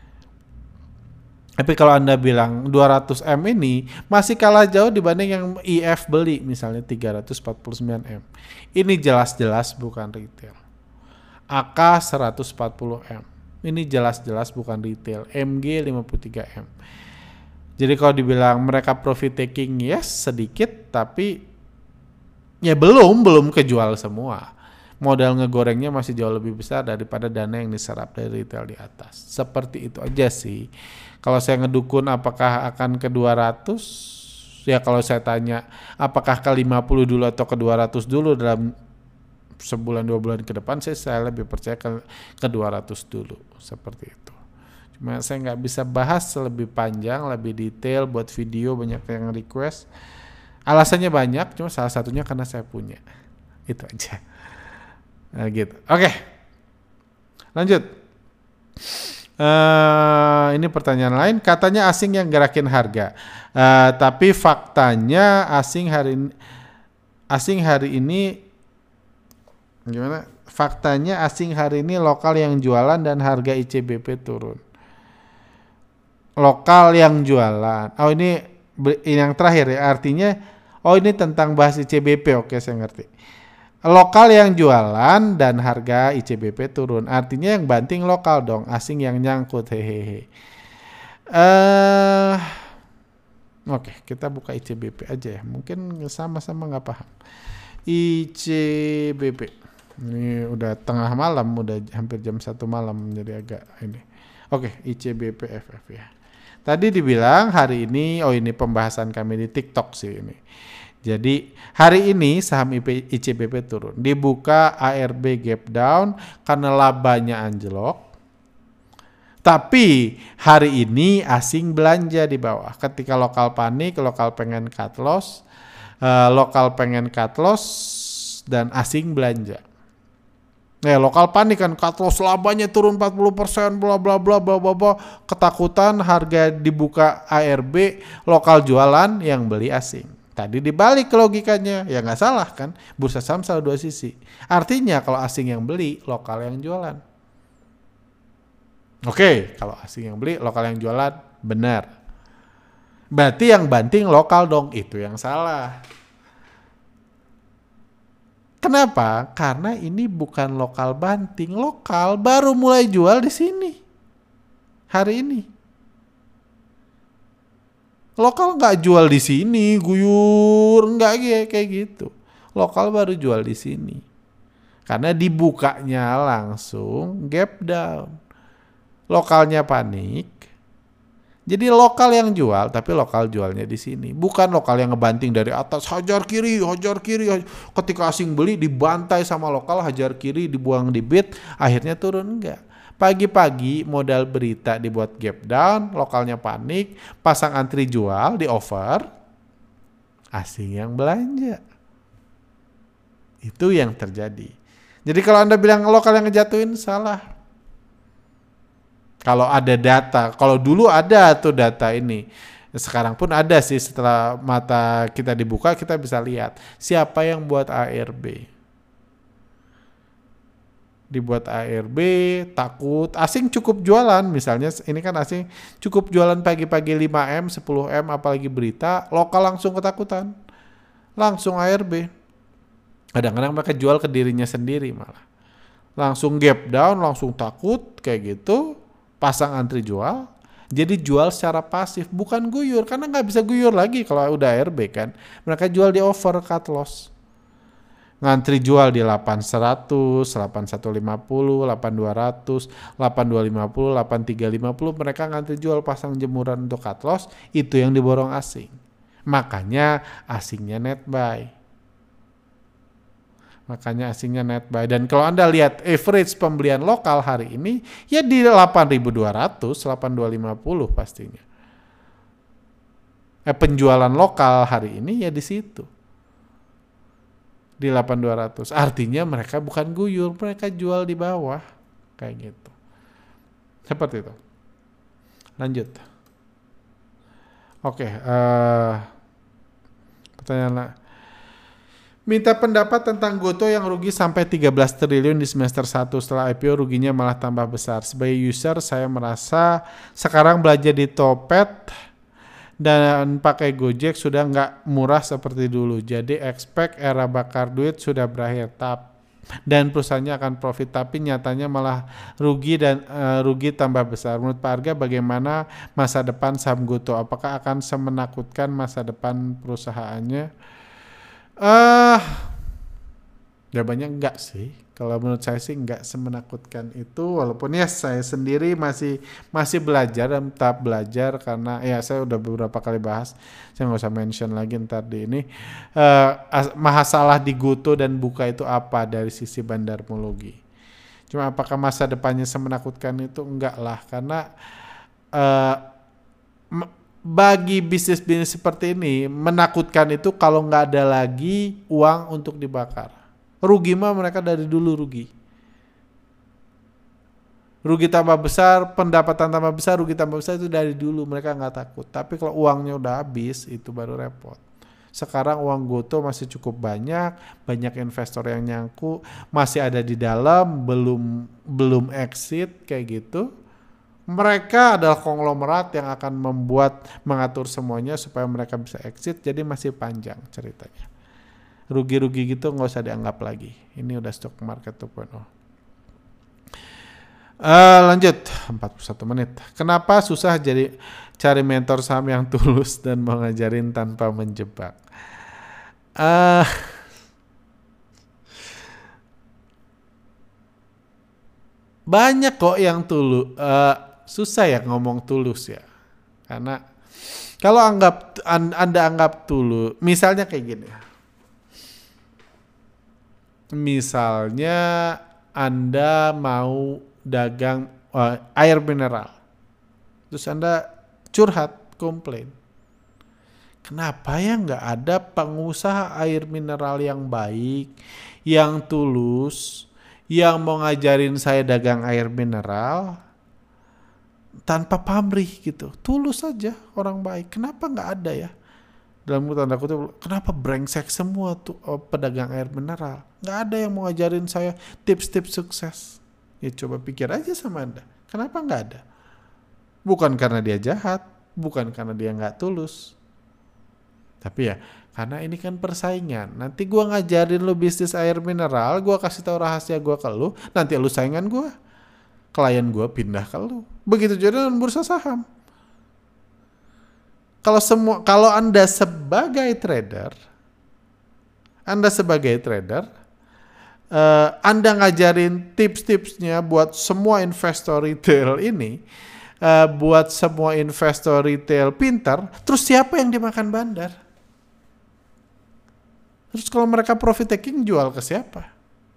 [SPEAKER 1] Tapi kalau Anda bilang dua ratus M ini masih kalah jauh dibanding yang I F beli misalnya tiga ratus empat puluh sembilan M. Ini jelas-jelas bukan retail. A K seratus empat puluh M. Ini jelas-jelas bukan retail. M G lima puluh tiga M. Jadi kalau dibilang mereka profit taking, yes sedikit, tapi ya belum, belum kejual semua. Modal ngegorengnya masih jauh lebih besar daripada dana yang diserap dari retail di atas. Seperti itu aja sih. Kalau saya ngedukun apakah akan ke dua ratus? Ya kalau saya tanya apakah ke lima puluh dulu atau ke dua ratus dulu dalam sebulan dua bulan ke depan, saya, saya lebih percaya ke, ke dua ratus dulu. Seperti itu. Cuma saya nggak bisa bahas lebih panjang, lebih detail buat video, banyak yang request. Alasannya banyak, cuma salah satunya karena saya punya. Itu aja. Nah, gitu. Oke. Lanjut. Uh, ini pertanyaan lain. Katanya asing yang gerakin harga. Uh, tapi faktanya asing hari ini, asing hari ini gimana? Faktanya asing hari ini lokal yang jualan dan harga I C B P turun. Lokal yang jualan. Oh ini, ini yang terakhir ya. Artinya oh ini tentang bahas I C B P. Oke, saya ngerti. Lokal yang jualan dan harga I C B P turun. Artinya yang banting lokal dong, asing yang nyangkut. Hehehe. Uh, Oke, okay, kita buka I C B P aja ya. Mungkin sama-sama nggak paham. I C B P. Ini udah tengah malam, udah hampir jam satu malam, jadi agak ini. Oke, okay, I C B P F F ya. Tadi dibilang hari ini, oh ini pembahasan kami di TikTok sih ini. Jadi hari ini saham I C B P turun, dibuka A R B gap down karena labanya anjlok. Tapi hari ini asing belanja di bawah. Ketika lokal panik, lokal pengen cut loss, uh, lokal pengen cut loss dan asing belanja. Nah, lokal panik kan cut loss labanya turun empat puluh persen bla bla bla bla bla bla, ketakutan harga dibuka A R B, lokal jualan yang beli asing. Tadi dibalik logikanya, ya nggak salah kan? Bursa saham selalu dua sisi. Artinya kalau asing yang beli, lokal yang jualan. Oke, kalau asing yang beli, lokal yang jualan, benar. Berarti yang banting lokal dong, itu yang salah. Kenapa? Karena ini bukan lokal banting, lokal baru mulai jual di sini hari ini. Lokal nggak jual di sini, guyur, nggak kayak gitu. Lokal baru jual di sini. Karena dibukanya langsung gap down. Lokalnya panik. Jadi lokal yang jual, tapi lokal jualnya di sini. Bukan lokal yang ngebanting dari atas, hajar kiri, hajar kiri. Ketika asing beli dibantai sama lokal, hajar kiri, dibuang di bid, akhirnya turun, enggak. Pagi-pagi modal berita dibuat gap down, lokalnya panik, pasang antri jual di over, asing yang belanja. Itu yang terjadi. Jadi kalau Anda bilang lokal yang ngejatuhin, salah. Kalau ada data, kalau dulu ada tuh data ini, sekarang pun ada sih, setelah mata kita dibuka kita bisa lihat siapa yang buat A R B. Dibuat A R B, takut, asing cukup jualan, misalnya ini kan asing cukup jualan pagi-pagi lima M, sepuluh M, apalagi berita, lokal langsung ketakutan, langsung A R B. Kadang-kadang mereka jual ke dirinya sendiri malah. Langsung gap down, langsung takut, kayak gitu, pasang antri jual, jadi jual secara pasif, bukan guyur, karena nggak bisa guyur lagi kalau udah A R B kan. Mereka jual di over, cut loss. ngantri jual di delapan seratus, delapan satu lima nol, delapan dua ratus, delapan dua lima nol, delapan tiga lima nol, mereka ngantri jual pasang jemuran untuk cut loss, itu yang diborong asing. Makanya asingnya net buy. Makanya asingnya net buy. Dan kalau Anda lihat average pembelian lokal hari ini, ya di delapan ribu dua ratus, delapan dua lima nol pastinya. Eh, penjualan lokal hari ini ya di situ. Di delapan ribu dua ratus. Artinya mereka bukan guyur, mereka jual di bawah. Kayak gitu. Seperti itu. Lanjut. Oke. Uh, pertanyaan minta pendapat tentang Gotoh yang rugi sampai tiga belas triliun di semester satu. Setelah I P O ruginya malah tambah besar. Sebagai user saya merasa sekarang belanja di Topet dan pakai Gojek sudah nggak murah seperti dulu. Jadi expect era bakar duit sudah berakhir. Tap dan perusahaannya akan profit, tapi nyatanya malah rugi dan uh, rugi tambah besar. Menurut Pak Arga bagaimana masa depan saham Gotoh? Apakah akan semenakutkan masa depan perusahaannya? Eh, uh, jawabannya enggak sih. Kalau menurut saya sih enggak semenakutkan itu, walaupun ya saya sendiri masih masih belajar dan tetap belajar karena ya saya udah beberapa kali bahas, saya nggak usah mention lagi ntar di ini. Uh, masalah di Gotoh dan Buka itu apa dari sisi bandarmologi? Cuma apakah masa depannya semenakutkan itu? Enggak lah, karena uh, bagi bisnis-bisnis seperti ini, menakutkan itu kalau nggak ada lagi uang untuk dibakar. Rugi mah mereka dari dulu rugi. Rugi tambah besar, pendapatan tambah besar, rugi tambah besar itu dari dulu mereka nggak takut. Tapi kalau uangnya udah habis, itu baru repot. Sekarang uang Gotoh masih cukup banyak, banyak investor yang nyangkut, masih ada di dalam, belum belum exit kayak gitu. Mereka adalah konglomerat yang akan membuat, mengatur semuanya supaya mereka bisa exit, jadi masih panjang ceritanya. Rugi-rugi gitu nggak usah dianggap lagi. Ini udah stock market dua titik nol. Uh, lanjut, empat puluh satu menit. Kenapa susah jadi cari mentor saham yang tulus dan mau ngajarin tanpa menjebak? Uh, banyak kok yang tulus. Uh, susah ya ngomong tulus ya, karena kalau anggap Anda anggap tulus, misalnya kayak gini, misalnya Anda mau dagang uh, air mineral, terus Anda curhat, komplain, kenapa ya nggak ada pengusaha air mineral yang baik, yang tulus, yang mau ngajarin saya dagang air mineral tanpa pamrih gitu, tulus saja, orang baik. Kenapa nggak ada ya? Dalam tanda kutip, kenapa brengsek semua tuh oh, pedagang air mineral? Nggak ada yang mau ngajarin saya tips-tips sukses. Ya coba pikir aja sama Anda, kenapa nggak ada? Bukan karena dia jahat, bukan karena dia nggak tulus, tapi ya karena ini kan persaingan. Nanti gua ngajarin lu bisnis air mineral, gua kasih tahu rahasia gua ke lu, nanti lu saingan gua. Klien gue pindah ke lu. Begitu juga dengan bursa saham. Kalau semua, kalau Anda sebagai trader, Anda sebagai trader, uh, Anda ngajarin tips-tipsnya buat semua investor retail ini, uh, buat semua investor retail pintar, terus siapa yang dimakan bandar? Terus kalau mereka profit taking jual ke siapa?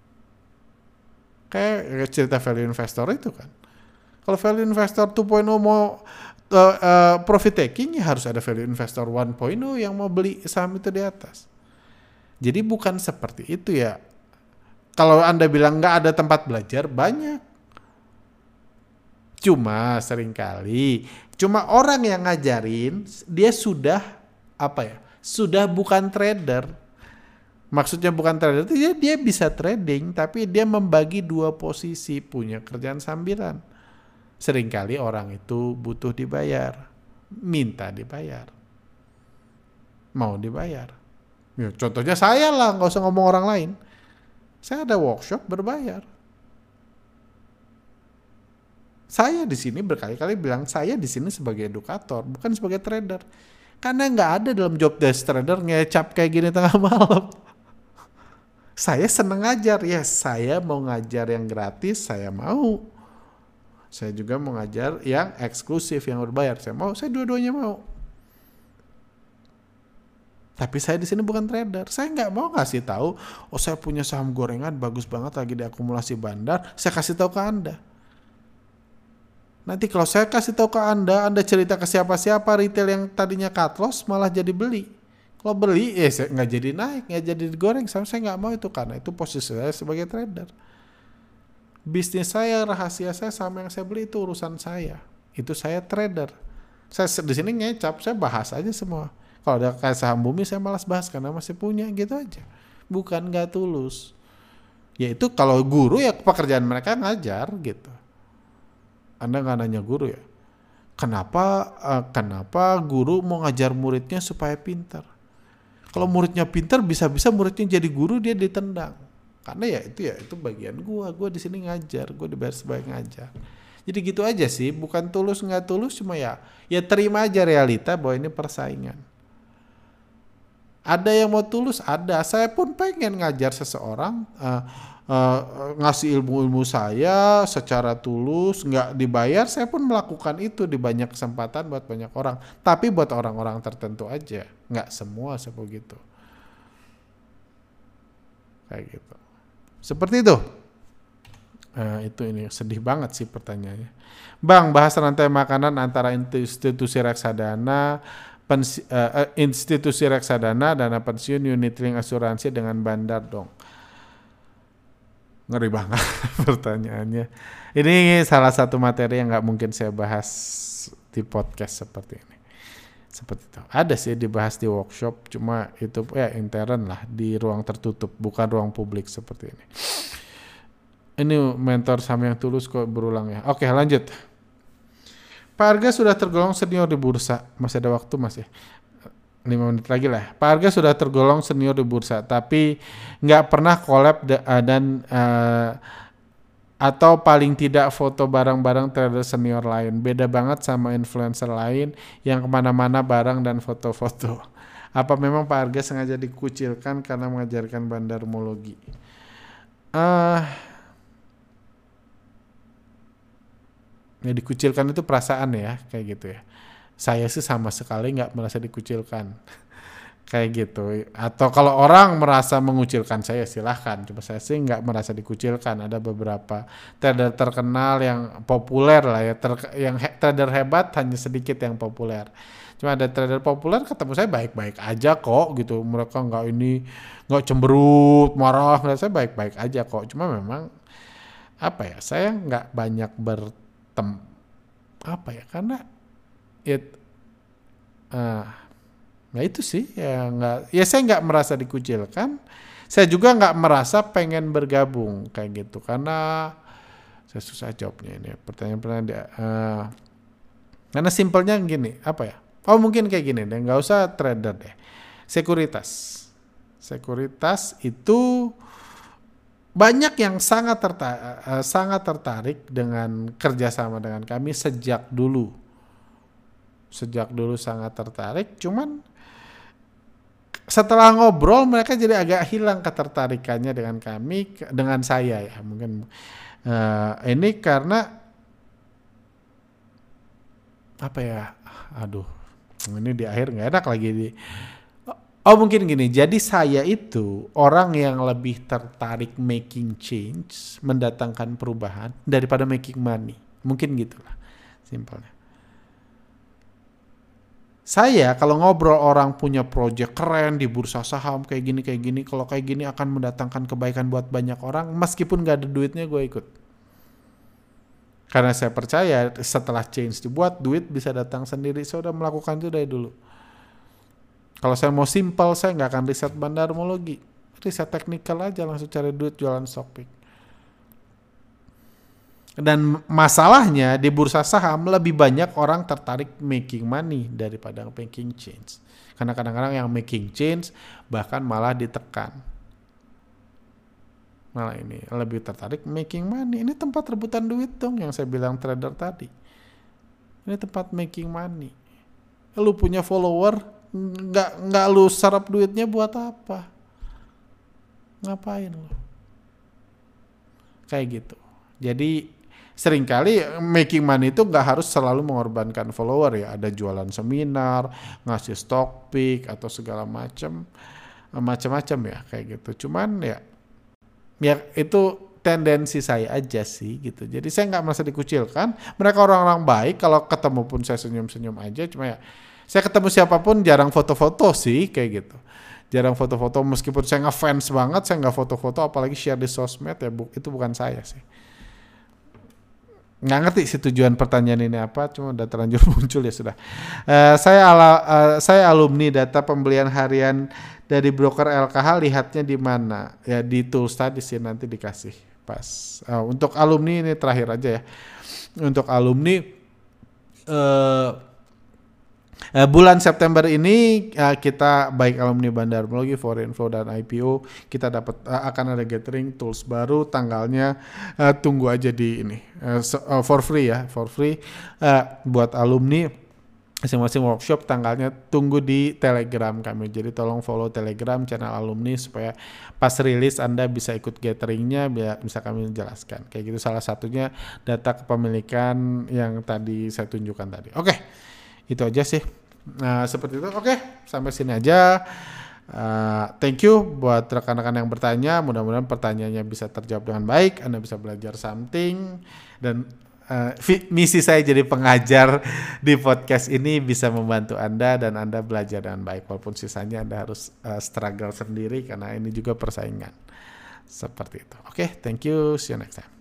[SPEAKER 1] Kayak cerita value investor itu kan. Kalau value investor dua titik nol mau uh, uh, profit taking, ya harus ada value investor satu titik nol yang mau beli saham itu di atas. Jadi bukan seperti itu ya. Kalau Anda bilang nggak ada tempat belajar, banyak. Cuma seringkali, cuma orang yang ngajarin, dia sudah apa ya? Sudah bukan trader. Maksudnya bukan trader, dia, dia bisa trading, tapi dia membagi dua posisi, punya kerjaan sambilan. Seringkali orang itu butuh dibayar, minta dibayar, mau dibayar. Ya, contohnya saya lah, nggak usah ngomong orang lain. Saya ada workshop berbayar. Saya di sini berkali-kali bilang, saya di sini sebagai edukator, bukan sebagai trader. Karena nggak ada dalam job desk trader ngecap kayak gini tengah malam. Saya seneng ngajar, ya saya mau ngajar yang gratis, saya mau. Saya juga mau ngajar yang eksklusif, yang berbayar, saya mau, saya dua-duanya mau. Tapi saya di sini bukan trader, saya nggak mau ngasih tahu, oh saya punya saham gorengan bagus banget lagi diakumulasi bandar, saya kasih tahu ke Anda. Nanti kalau saya kasih tahu ke Anda, Anda cerita ke siapa-siapa, retail yang tadinya cut loss malah jadi beli. Kalau beli, eh saya nggak jadi naik, nggak jadi digoreng. Saya nggak mau itu, karena itu posisi saya sebagai trader. Bisnis saya, rahasia saya sama yang saya beli itu urusan saya. Itu saya trader. Saya di sini ngecap, saya bahas aja semua. Kalau ada kayak saham bumi, saya malas bahas karena masih punya, gitu aja. Bukan nggak tulus. Yaitu kalau guru ya pekerjaan mereka ngajar gitu. Anda nggak nanya guru ya, kenapa uh, kenapa guru mau ngajar muridnya supaya pintar? Kalau muridnya pintar, bisa-bisa muridnya jadi guru, dia ditendang. Karena ya itu ya itu bagian gua, gua di sini ngajar, gua dibayar sebagai ngajar. Jadi gitu aja sih, bukan tulus nggak tulus, cuma ya ya terima aja realita bahwa ini persaingan. Ada yang mau tulus, ada. Saya pun pengen ngajar seseorang. Uh, Uh, ngasih ilmu-ilmu saya secara tulus, nggak dibayar, saya pun melakukan itu di banyak kesempatan buat banyak orang, tapi buat orang-orang tertentu aja, nggak semua seperti itu, kayak gitu, seperti itu. Uh, itu ini sedih banget sih pertanyaannya. Bang, bahas rantai makanan antara institusi reksadana, pensi, uh, institusi reksadana, dana pensiun, unit link asuransi dengan bandar dong. Ngeri banget pertanyaannya. Ini salah satu materi yang nggak mungkin saya bahas di podcast seperti ini. Seperti itu. Ada sih dibahas di workshop, cuma itu ya intern lah, di ruang tertutup, bukan ruang publik seperti ini. Ini mentor saham yang tulus kok berulang ya. Oke, lanjut. Pak Arga sudah tergolong senior di bursa. Masih ada waktu mas ya? lima menit lagi lah. Pak Arga sudah tergolong senior di bursa, tapi nggak pernah collab de- uh, dan uh, atau paling tidak foto bareng-bareng trader senior lain. Beda banget sama influencer lain yang kemana-mana bareng dan foto-foto. Apa memang Pak Arga sengaja dikucilkan karena mengajarkan bandarmologi? Uh, ya dikucilkan itu perasaan ya, kayak gitu ya. Saya sih sama sekali nggak merasa dikucilkan kayak gitu. Atau kalau orang merasa mengucilkan saya, silahkan. Cuma saya sih nggak merasa dikucilkan. Ada beberapa trader terkenal yang populer lah ya, ter- yang he- trader hebat hanya sedikit yang populer. Cuma ada trader populer ketemu saya baik-baik aja kok gitu. Mereka nggak ini nggak cemberut, marah. Nggak, saya baik-baik aja kok. Cuma memang apa ya? Saya nggak banyak bertem apa ya? Karena It, uh, nah itu sih ya nggak, ya saya nggak merasa dikucilkan, saya juga nggak merasa pengen bergabung kayak gitu, karena saya susah jawabnya ini pertanyaan-pertanyaan dia, uh, karena simpelnya gini, apa ya? Oh mungkin kayak gini deh, nggak usah trader deh, sekuritas, sekuritas itu banyak yang sangat tertarik, uh, sangat tertarik dengan kerjasama dengan kami sejak dulu. Sejak dulu sangat tertarik, cuman setelah ngobrol mereka jadi agak hilang ketertarikannya dengan kami, dengan saya ya mungkin. Uh, ini karena apa ya? Aduh, ini di akhir nggak enak lagi di. Oh mungkin gini, jadi saya itu orang yang lebih tertarik making change, mendatangkan perubahan daripada making money, mungkin gitulah simpelnya. Saya kalau ngobrol orang punya project keren di bursa saham kayak gini kayak gini, kalau kayak gini akan mendatangkan kebaikan buat banyak orang, meskipun gak ada duitnya gue ikut. Karena saya percaya setelah change dibuat, duit bisa datang sendiri. Saya udah melakukan itu dari dulu. Kalau saya mau simple, saya gak akan riset bandarmologi, riset teknikal aja, langsung cari duit jualan stock pick. Dan masalahnya di bursa saham lebih banyak orang tertarik making money daripada making change. Karena kadang-kadang yang making change bahkan malah ditekan. Malah ini lebih tertarik making money. Ini tempat rebutan duit dong yang saya bilang trader tadi. Ini tempat making money. Lu punya follower, nggak nggak lu serap duitnya buat apa? Ngapain lo? Kayak gitu. Jadi seringkali making money itu nggak harus selalu mengorbankan follower ya. Ada jualan seminar, ngasih stock pick atau segala macam, macam-macam ya kayak gitu. Cuman ya, ya itu tendensi saya aja sih gitu. Jadi saya nggak merasa dikucilkan. Mereka orang-orang baik. Kalau ketemu pun saya senyum-senyum aja. Cuma ya, saya ketemu siapapun jarang foto-foto sih kayak gitu. Jarang foto-foto meskipun saya ngefans banget, saya nggak foto-foto apalagi share di sosmed ya bu, itu bukan saya sih. Nggak ngerti sih tujuan pertanyaan ini apa, cuma udah terlanjur muncul ya sudah. Uh, saya ala, uh, saya alumni data pembelian harian dari broker L K H, lihatnya di mana? Ya di tools tadi sih nanti dikasih pas. Uh, untuk alumni ini terakhir aja ya. Untuk alumni uh, Uh, bulan September ini uh, kita baik alumni Bandarmologi, Forinfo dan I P O kita dapat uh, akan ada gathering tools baru, tanggalnya uh, tunggu aja di ini uh, so, uh, for free ya for free uh, buat alumni masing-masing workshop, tanggalnya tunggu di Telegram kami. Jadi tolong follow Telegram channel alumni supaya pas rilis Anda bisa ikut gatheringnya, biar bisa kami jelaskan kayak gitu. Salah satunya data kepemilikan yang tadi saya tunjukkan tadi. Oke. Okay. Itu aja sih. Nah, seperti itu. Oke, okay, sampai sini aja. Uh, thank you buat rekan-rekan yang bertanya. Mudah-mudahan pertanyaannya bisa terjawab dengan baik. Anda bisa belajar something. Dan uh, misi saya jadi pengajar di podcast ini bisa membantu Anda dan Anda belajar dengan baik. Walaupun sisanya Anda harus uh, struggle sendiri karena ini juga persaingan. Seperti itu. Oke, okay, thank you. See you next time.